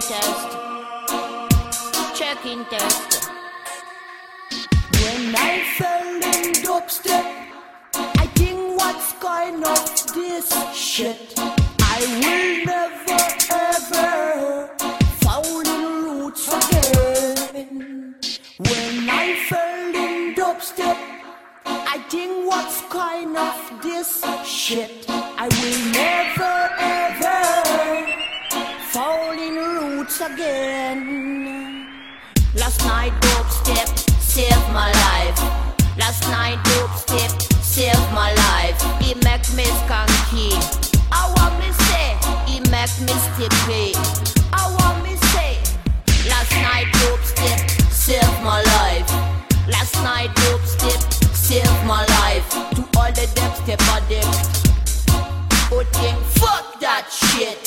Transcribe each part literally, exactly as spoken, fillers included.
test. Checking test. When I fell in dubstep, I think what's kind of this shit. I will never ever fall in roots again. When I fell in dubstep, I think what's kind of this shit. I will never ever fall in roots again. Last night dubstep saved my life. Last night dubstep saved my life. He make me skanky. I want me say, he make me sticky. I want me say, last night dubstep saved my life. Last night dubstep saved my life. To all the dubstep addicts who think fuck that shit.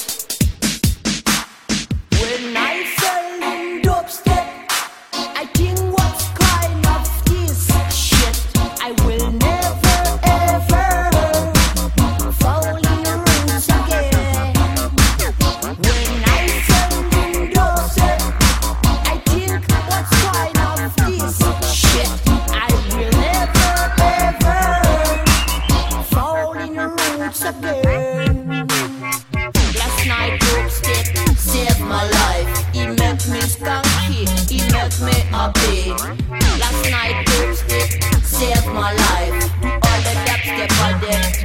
When I fell in dubstep, I think what's kind of this shit. I will never ever fall in the roots again. When I fell in dubstep, I think what's kind of this shit. I will never ever fall in the roots again. Last night dubstep saved my life. He make me skanky, he make me happy. Last night dubstep saved my life. All the dubstep addicts.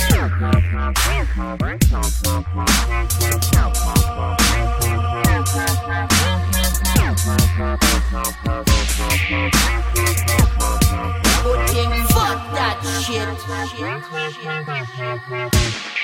Who think fuck that shit.